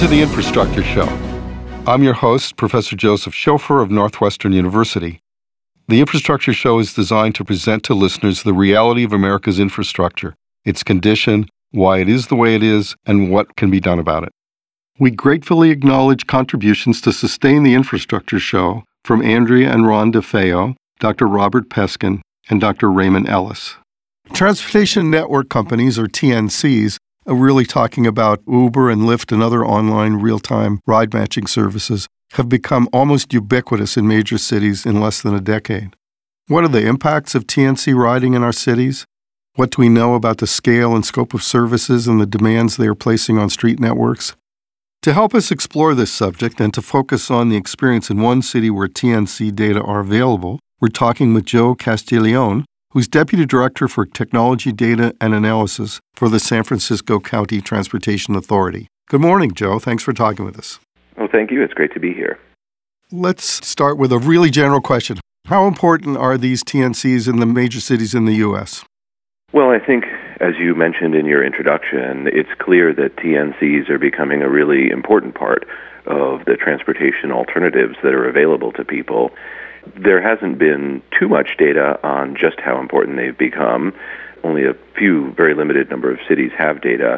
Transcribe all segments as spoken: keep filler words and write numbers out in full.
to the Infrastructure Show. I'm your host, Professor Joseph Schofer of Northwestern University. The Infrastructure Show is designed to present to listeners the reality of America's infrastructure, its condition, why it is the way it is, and what can be done about it. We gratefully acknowledge contributions to sustain the Infrastructure Show from Andrea and Ron DeFeo, Doctor Robert Peskin, and Doctor Raymond Ellis. Transportation network companies, or T N Cs, are really talking about Uber and Lyft and other online real-time ride-matching services, have become almost ubiquitous in major cities in less than a decade. What are the impacts of T N C riding in our cities? What do we know about the scale and scope of services and the demands they are placing on street networks? To help us explore this subject and to focus on the experience in one city where T N C data are available, we're talking with Joe Castiglione, who's Deputy Director for Technology Data and Analysis for the San Francisco County Transportation Authority. Good morning, Joe. Thanks for talking with us. Well, thank you. It's great to be here. Let's start with a really general question. How important are these T N Cs in the major cities in the U S? Well, I think, as you mentioned in your introduction, it's clear that T N Cs are becoming a really important part of the transportation alternatives that are available to people. There hasn't been too much data on just how important they've become. Only a few, very limited number of cities have data.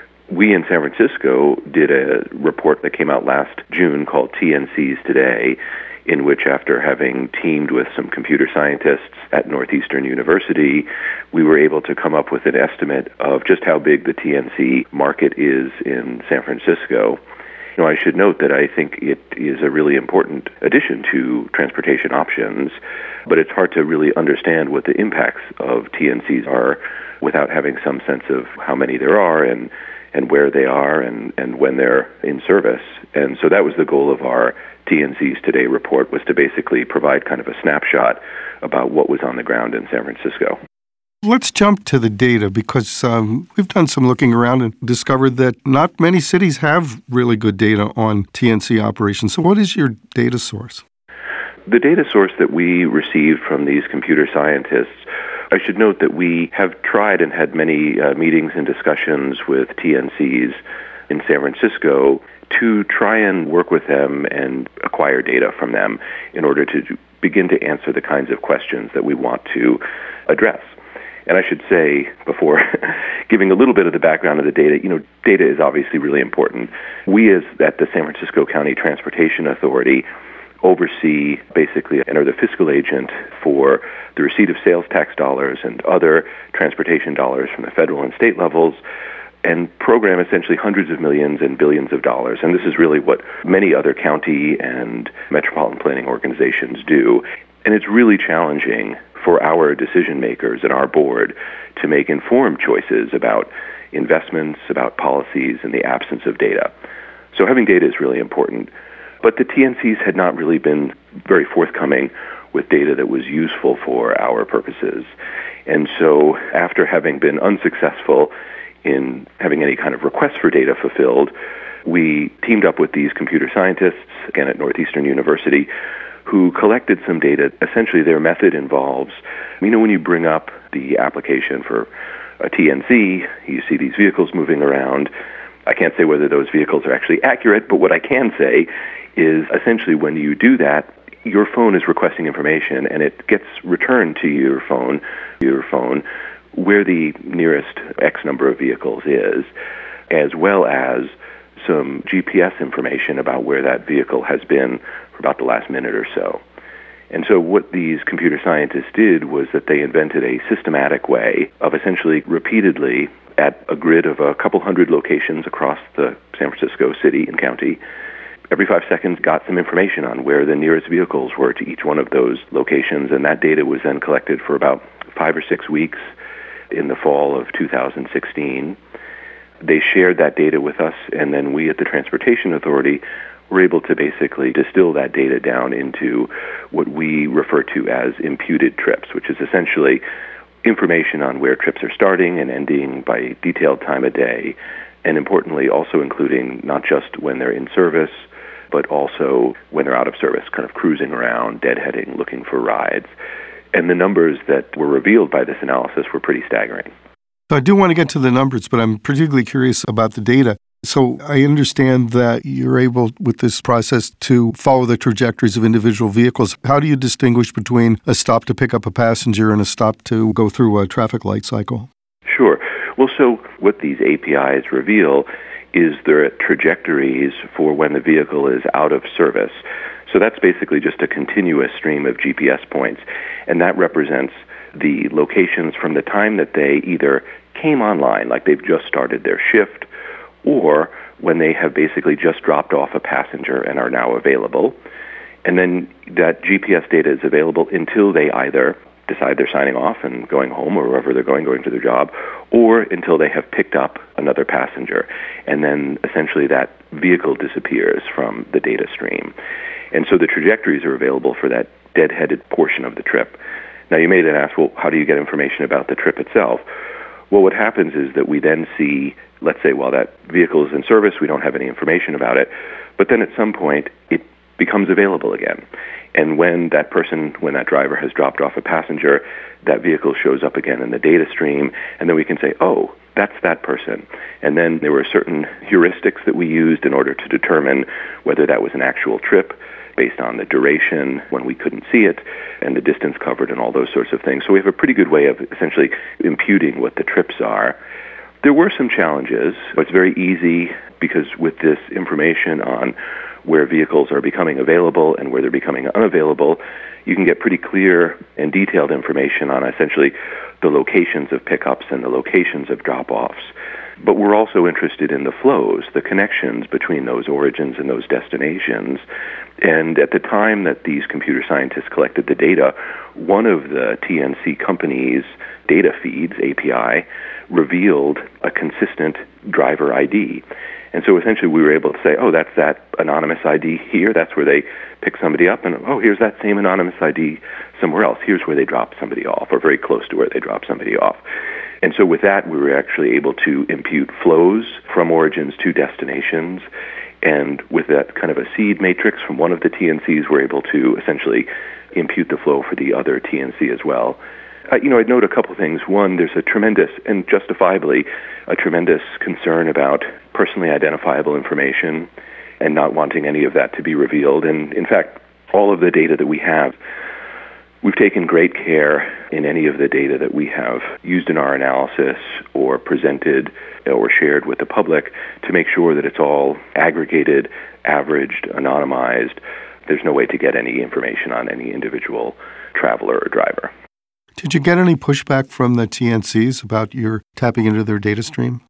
We in San Francisco did a report that came out last June called T N Cs Today, in which, after having teamed with some computer scientists at Northeastern University, we were able to come up with an estimate of just how big the T N C market is in San Francisco. You know, I should note that I think it is a really important addition to transportation options, but it's hard to really understand what the impacts of T N Cs are without having some sense of how many there are and, and where they are and, and when they're in service. And so that was the goal of our T N Cs Today report, was to basically provide kind of a snapshot about what was on the ground in San Francisco. Let's jump to the data because um, we've done some looking around and discovered that not many cities have really good data on T N C operations. So what is your data source? The data source that we received from these computer scientists, I should note that we have tried and had many uh, meetings and discussions with T N Cs in San Francisco to try and work with them and acquire data from them in order to begin to answer the kinds of questions that we want to address. And I should say, before giving a little bit of the background of the data, you know, data is obviously really important. We, as at the San Francisco County Transportation Authority, oversee basically and are the fiscal agent for the receipt of sales tax dollars and other transportation dollars from the federal and state levels, and program essentially hundreds of millions and billions of dollars. And this is really what many other county and metropolitan planning organizations do. And it's really challenging for our decision makers and our board to make informed choices about investments, about policies, in the absence of data. So having data is really important. But the T N Cs had not really been very forthcoming with data that was useful for our purposes. And so after having been unsuccessful in having any kind of request for data fulfilled, we teamed up with these computer scientists, again at Northeastern University, who collected some data. Essentially, their method involves, you know, when you bring up the application for a T N C, you see these vehicles moving around. I can't say whether those vehicles are actually accurate, but what I can say is essentially when you do that, your phone is requesting information, and it gets returned to your phone, your phone, where the nearest X number of vehicles is, as well as some G P S information about where that vehicle has been for about the last minute or so. And so what these computer scientists did was that they invented a systematic way of essentially repeatedly at a grid of a couple hundred locations across the San Francisco city and county, every five seconds got some information on where the nearest vehicles were to each one of those locations, and that data was then collected for about five or six weeks in the fall of two thousand sixteen. They shared that data with us, and then we at the Transportation Authority were able to basically distill that data down into what we refer to as imputed trips, which is essentially information on where trips are starting and ending by detailed time of day, and importantly also including not just when they're in service, but also when they're out of service, kind of cruising around, deadheading, looking for rides. And the numbers that were revealed by this analysis were pretty staggering. So I do want to get to the numbers, but I'm particularly curious about the data. So I understand that you're able, with this process, to follow the trajectories of individual vehicles. How do you distinguish between a stop to pick up a passenger and a stop to go through a traffic light cycle? Sure. Well, so what these A P Is reveal is their trajectories for when the vehicle is out of service. So that's basically just a continuous stream of G P S points, and that represents the locations from the time that they either came online, like they've just started their shift, or when they have basically just dropped off a passenger and are now available. And then that G P S data is available until they either decide they're signing off and going home or wherever they're going, going to their job, or until they have picked up another passenger. And then essentially that vehicle disappears from the data stream. And so the trajectories are available for that dead-headed portion of the trip. Now you may then ask, well, how do you get information about the trip itself? Well, what happens is that we then see, let's say, while that vehicle is in service, we don't have any information about it, but then at some point it becomes available again. And when that person, when that driver has dropped off a passenger, that vehicle shows up again in the data stream, and then we can say, oh, that's that person. And then there were certain heuristics that we used in order to determine whether that was an actual trip based on the duration when we couldn't see it and the distance covered and all those sorts of things. So we have a pretty good way of essentially imputing what the trips are. There were some challenges, but it's very easy because with this information on where vehicles are becoming available and where they're becoming unavailable, you can get pretty clear and detailed information on essentially the locations of pickups and the locations of drop-offs. But we're also interested in the flows, the connections between those origins and those destinations. And at the time that these computer scientists collected the data, one of the T N C company's data feeds, A P I, revealed a consistent driver I D. And so essentially we were able to say, oh, that's that anonymous I D here. That's where they pick somebody up. And, oh, here's that same anonymous I D somewhere else. Here's where they drop somebody off, or very close to where they drop somebody off. And so with that, we were actually able to impute flows from origins to destinations. And with that kind of a seed matrix from one of the T N Cs, we're able to essentially impute the flow for the other T N C as well. Uh, you know, I'd note a couple things. One, there's a tremendous, and justifiably, a tremendous concern about personally identifiable information and not wanting any of that to be revealed. And in fact, all of the data that we have, we've taken great care in any of the data that we have used in our analysis or presented or shared with the public to make sure that it's all aggregated, averaged, anonymized. There's no way to get any information on any individual traveler or driver. Did you get any pushback from the T N Cs about your tapping into their data stream?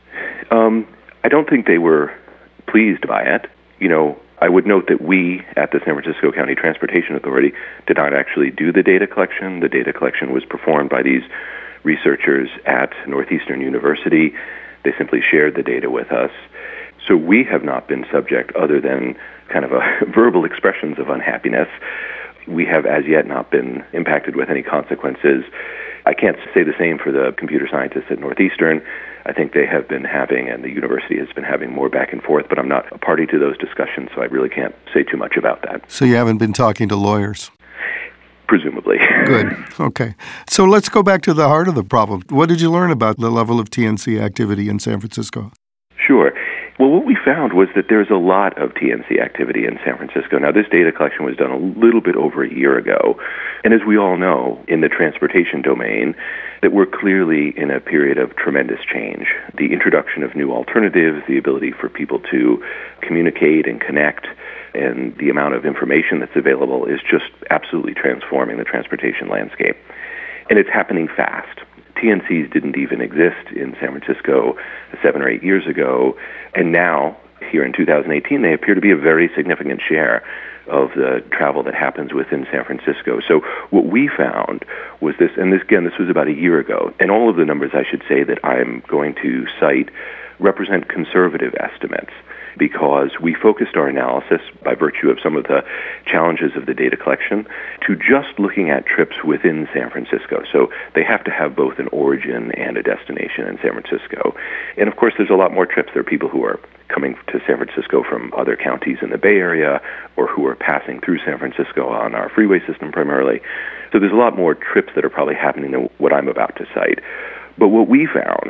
Um, I don't think they were pleased by it. You know, I would note that we at the San Francisco County Transportation Authority did not actually do the data collection. The data collection was performed by these researchers at Northeastern University. They simply shared the data with us. So we have not been subject, other than kind of a verbal expressions of unhappiness. We have as yet not been impacted with any consequences. I can't say the same for the computer scientists at Northeastern. I think they have been having, and the university has been having more back and forth, but I'm not a party to those discussions, so I really can't say too much about that. So you haven't been talking to lawyers? Presumably. Good. Okay. So let's go back to the heart of the problem. What did you learn about the level of T N C activity in San Francisco? Sure. Well, what we found was that there's a lot of T N C activity in San Francisco. Now, this data collection was done a little bit over a year ago. And as we all know, in the transportation domain, that we're clearly in a period of tremendous change. The introduction of new alternatives, the ability for people to communicate and connect, and the amount of information that's available is just absolutely transforming the transportation landscape. And it's happening fast. T N Cs didn't even exist in San Francisco seven or eight years ago, and now, here in two thousand eighteen, they appear to be a very significant share of the travel that happens within San Francisco. So what we found was this, and this again, this was about a year ago, and all of the numbers, I should say, that I'm going to cite represent conservative estimates, because we focused our analysis, by virtue of some of the challenges of the data collection, to just looking at trips within San Francisco. So they have to have both an origin and a destination in San Francisco. And of course, there's a lot more trips. There are people who are coming to San Francisco from other counties in the Bay Area, or who are passing through San Francisco on our freeway system primarily. So there's a lot more trips that are probably happening than what I'm about to cite. But what we found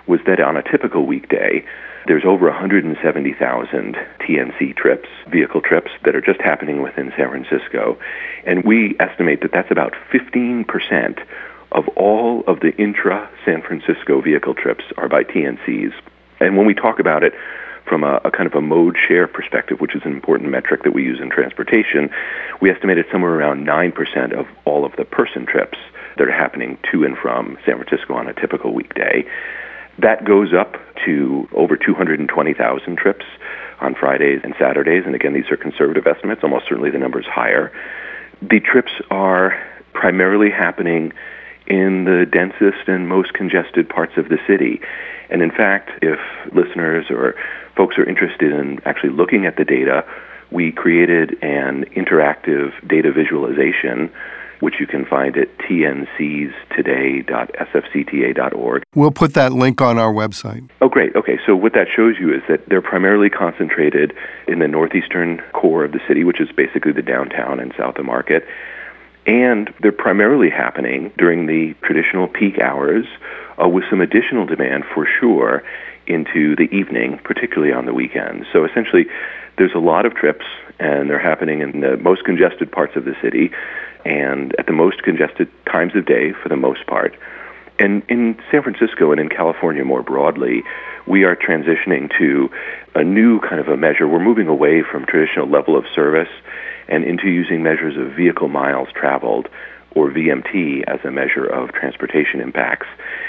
was that on a typical weekday, there's over one hundred seventy thousand T N C trips, vehicle trips, that are just happening within San Francisco. And we estimate that that's about fifteen percent of all of the intra-San Francisco vehicle trips are by T N Cs. And when we talk about it from a, a kind of a mode share perspective, which is an important metric that we use in transportation, we estimate it's somewhere around nine percent of all of the person trips that are happening to and from San Francisco on a typical weekday. That goes up to over two hundred twenty thousand trips on Fridays and Saturdays. And again, these are conservative estimates. Almost certainly the number's higher. The trips are primarily happening in the densest and most congested parts of the city. And in fact, if listeners or folks are interested in actually looking at the data, we created an interactive data visualization, which you can find at t n cs today dot s f c t a dot org. We'll put that link on our website. Oh, great. Okay, so what that shows you is that they're primarily concentrated in the northeastern core of the city, which is basically the downtown and south of Market. And they're primarily happening during the traditional peak hours, uh, with some additional demand for sure into the evening, particularly on the weekends. So essentially, there's a lot of trips, and they're happening in the most congested parts of the city and at the most congested times of day for the most part. And in San Francisco and in California more broadly, we are transitioning to a new kind of a measure. We're moving away from traditional level of service and into using measures of vehicle miles traveled, or V M T, as a measure of transportation impacts.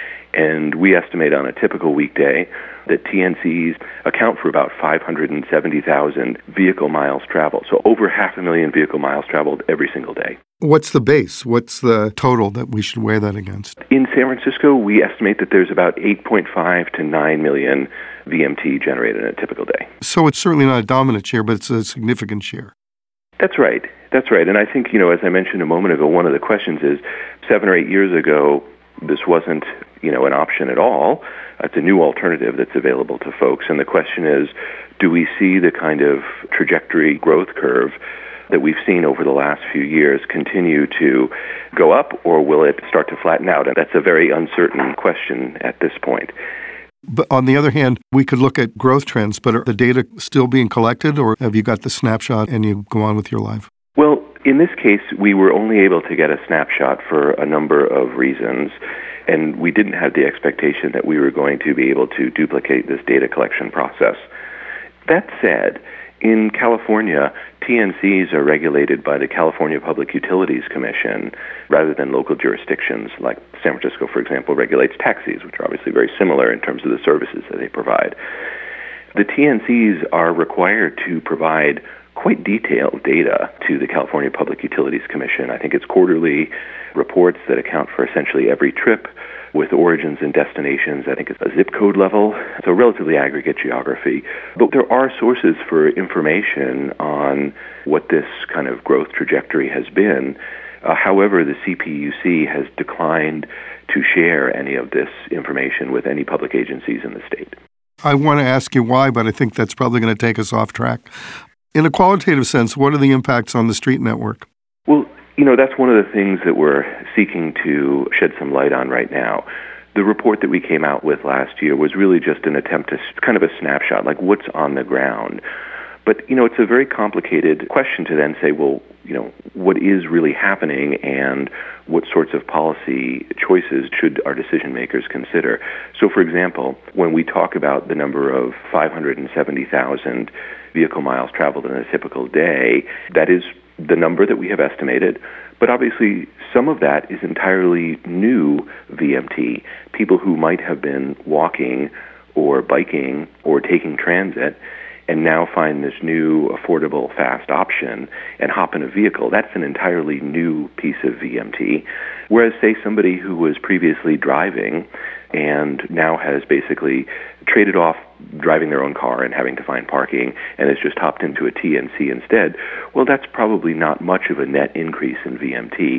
And we estimate on a typical weekday that T N Cs account for about five hundred seventy thousand vehicle miles traveled. So over half a million vehicle miles traveled every single day. What's the base? What's the total that we should weigh that against? In San Francisco, we estimate that there's about eight point five to nine million V M T generated in a typical day. So it's certainly not a dominant share, but it's a significant share. That's right. That's right. And I think, you know, as I mentioned a moment ago, one of the questions is, seven or eight years ago, this wasn't, you know, an option at all. It's a new alternative that's available to folks. And the question is, do we see the kind of trajectory growth curve that we've seen over the last few years continue to go up, or will it start to flatten out? And that's a very uncertain question at this point. But on the other hand, we could look at growth trends, but are the data still being collected, or have you got the snapshot and you go on with your life? Well, in this case, we were only able to get a snapshot for a number of reasons, and we didn't have the expectation that we were going to be able to duplicate this data collection process. That said, in California, T N Cs are regulated by the California Public Utilities Commission rather than local jurisdictions. Like San Francisco, for example, regulates taxis, which are obviously very similar in terms of the services that they provide. The T N Cs are required to provide quite detailed data to the California Public Utilities Commission. I think it's quarterly reports that account for essentially every trip, with origins and destinations. I think it's a zip code level, so relatively aggregate geography. But there are sources for information on what this kind of growth trajectory has been. Uh, however, the C P U C has declined to share any of this information with any public agencies in the state. I want to ask you why, but I think that's probably going to take us off track. In a qualitative sense, what are the impacts on the street network? Well, you know, that's one of the things that we're seeking to shed some light on right now. The report that we came out with last year was really just an attempt to kind of a snapshot, like what's on the ground. But, you know, it's a very complicated question to then say, well, you know, what is really happening and what sorts of policy choices should our decision makers consider? So, for example, when we talk about the number of five hundred seventy thousand vehicle miles traveled in a typical day, that is the number that we have estimated. But obviously, some of that is entirely new V M T, people who might have been walking or biking or taking transit and now find this new, affordable, fast option and hop in a vehicle. That's an entirely new piece of V M T. Whereas, say, somebody who was previously driving and now has basically traded off driving their own car and having to find parking and has just hopped into a T N C instead, well, that's probably not much of a net increase in V M T.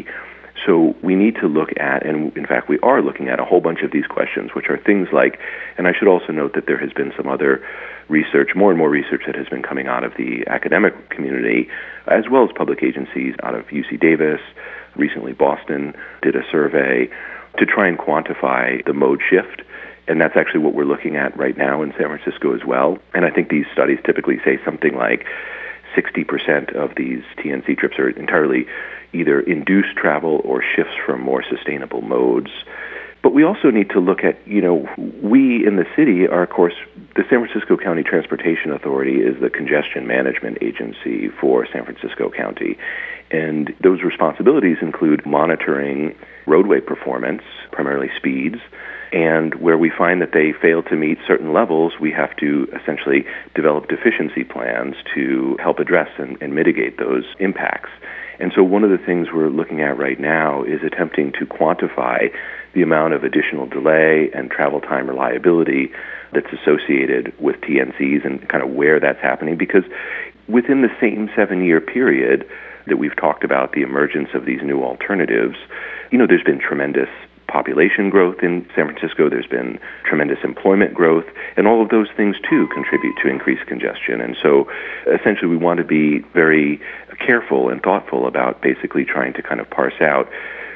So we need to look at, and in fact we are looking at, a whole bunch of these questions, which are things like, and I should also note that there has been some other research, more and more research that has been coming out of the academic community, as well as public agencies out of U C Davis. Recently, Boston did a survey to try and quantify the mode shift And that's actually what we're looking at right now in San Francisco as well. And I think these studies typically say something like sixty percent of these T N C trips are entirely either induced travel or shifts from more sustainable modes. But we also need to look at, you know, we in the city are, of course, the San Francisco County Transportation Authority is the congestion management agency for San Francisco County. And those responsibilities include monitoring roadway performance, primarily speeds, and where we find that they fail to meet certain levels, we have to essentially develop deficiency plans to help address and, and mitigate those impacts. And so one of the things we're looking at right now is attempting to quantify the amount of additional delay and travel time reliability that's associated with T N Cs and kind of where that's happening. Because within the same seven-year period that we've talked about the emergence of these new alternatives, you know, there's been tremendous population growth in San Francisco, there's been tremendous employment growth, and all of those things, too, contribute to increased congestion. And so, essentially, we want to be very careful and thoughtful about basically trying to kind of parse out.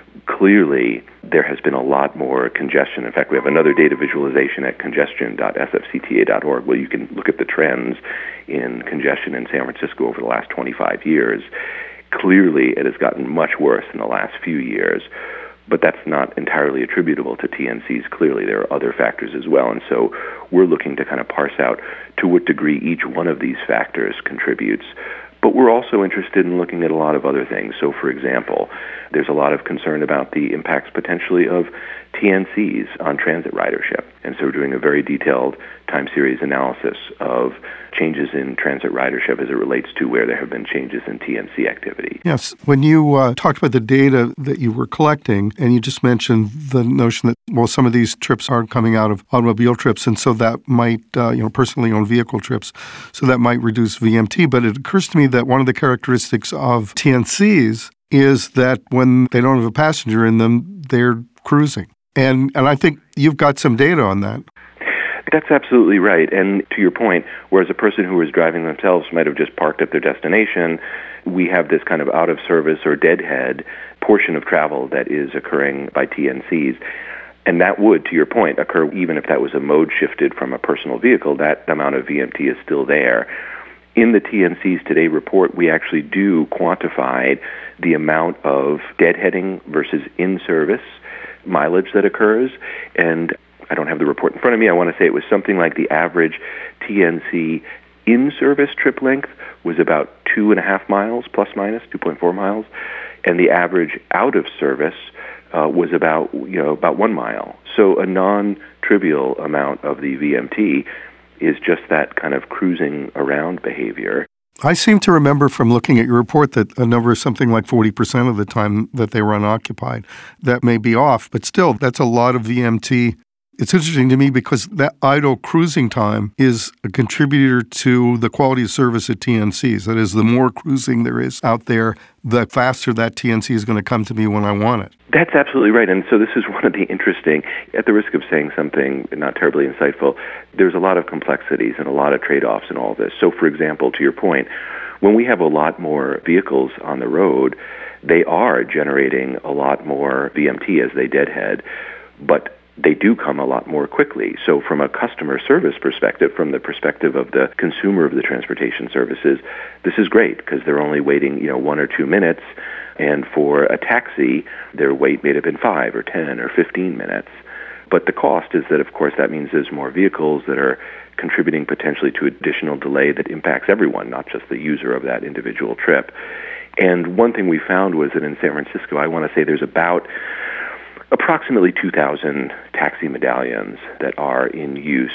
Clearly, there has been a lot more congestion. In fact, we have another data visualization at congestion dot s f c t a dot org where you can look at the trends in congestion in San Francisco over the last twenty-five years. Clearly, it has gotten much worse in the last few years. But that's not entirely attributable to T N Cs. Clearly, there are other factors as well. And so we're looking to kind of parse out to what degree each one of these factors contributes. But we're also interested in looking at a lot of other things. So, for example, there's a lot of concern about the impacts potentially of T N Cs on transit ridership. And so we're doing a very detailed time series analysis of changes in transit ridership as it relates to where there have been changes in T N C activity. Yes. When you uh, talked about the data that you were collecting, and you just mentioned the notion that, well, some of these trips are coming out of automobile trips, and so that might, uh, you know, personally owned vehicle trips, so that might reduce V M T. But it occurs to me that one of the characteristics of T N Cs is that when they don't have a passenger in them, they're cruising. And and I think you've got some data on that. That's absolutely right. And to your point, whereas a person who was driving themselves might have just parked at their destination, we have this kind of out-of-service or deadhead portion of travel that is occurring by T N Cs. And that would, to your point, occur even if that was a mode shifted from a personal vehicle. That amount of V M T is still there. In the T N Cs Today report, we actually do quantify the amount of deadheading versus in-service mileage that occurs. And I don't have the report in front of me. I want to say it was something like the average T N C in-service trip length was about two and a half miles, plus minus two point four miles, and the average out-of-service uh, was about you know about one mile. So a non-trivial amount of the V M T is just that kind of cruising around behavior. I seem to remember from looking at your report that a number is something like forty percent of the time that they were unoccupied. That may be off, but still, that's a lot of V M T. It's interesting to me because that idle cruising time is a contributor to the quality of service at T N Cs. That is, the more cruising there is out there, the faster that T N C is going to come to me when I want it. That's absolutely right. And so this is one of the interesting, at the risk of saying something not terribly insightful, there's a lot of complexities and a lot of trade-offs in all this. So, for example, to your point, when we have a lot more vehicles on the road, they are generating a lot more V M T as they deadhead, but they do come a lot more quickly. So from a customer service perspective, from the perspective of the consumer of the transportation services, this is great because they're only waiting, you know, one or two minutes. And for a taxi, their wait may have been five or ten or fifteen minutes. But the cost is that, of course, that means there's more vehicles that are contributing potentially to additional delay that impacts everyone, not just the user of that individual trip. And one thing we found was that in San Francisco, I want to say there's about approximately two thousand taxi medallions that are in use.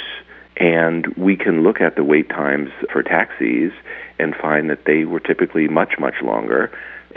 And we can look at the wait times for taxis and find that they were typically much, much longer.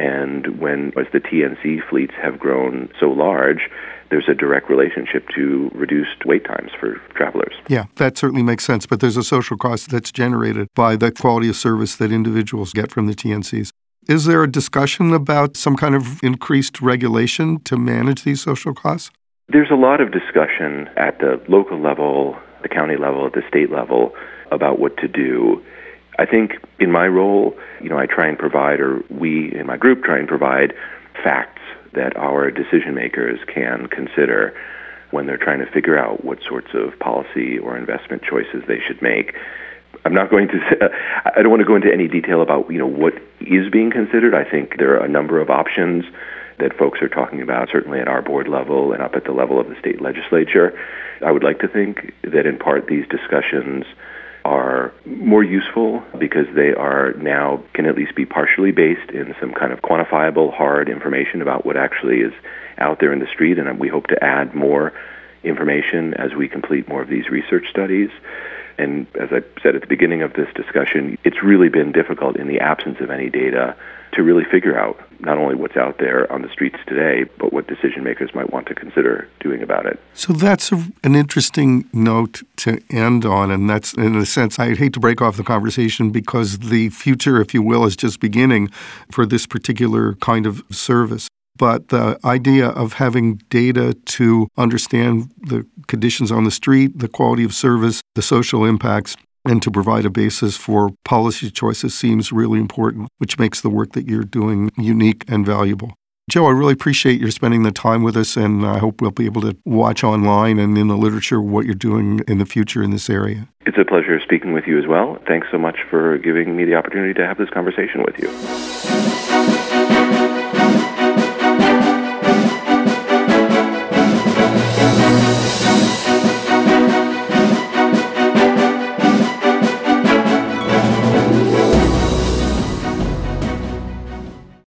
And when, as the T N C fleets have grown so large, there's a direct relationship to reduced wait times for travelers. Yeah, that certainly makes sense. But there's a social cost that's generated by the quality of service that individuals get from the T N Cs. Is there a discussion about some kind of increased regulation to manage these social costs? There's a lot of discussion at the local level, the county level, at the state level about what to do. I think in my role, you know, I try and provide, or we in my group try and provide facts that our decision makers can consider. when they're trying to figure out what sorts of policy or investment choices they should make. I'm not going to, I don't want to go into any detail about, you know, what is being considered. I think there are a number of options that folks are talking about, certainly at our board level and up at the level of the state legislature. I would like to think that in part these discussions are more useful because they are now can at least be partially based in some kind of quantifiable, hard information about what actually is out there in the street, and we hope to add more information as we complete more of these research studies. And as I said at the beginning of this discussion, it's really been difficult in the absence of any data to really figure out not only what's out there on the streets today, but what decision makers might want to consider doing about it. So that's a, an interesting note to end on, and that's, in a sense, I hate to break off the conversation because the future, if you will, is just beginning for this particular kind of service. But the idea of having data to understand the conditions on the street, the quality of service, the social impacts, and to provide a basis for policy choices seems really important, which makes the work that you're doing unique and valuable. Joe, I really appreciate your spending the time with us, and I hope we'll be able to watch online and in the literature what you're doing in the future in this area. It's a pleasure speaking with you as well. Thanks so much for giving me the opportunity to have this conversation with you.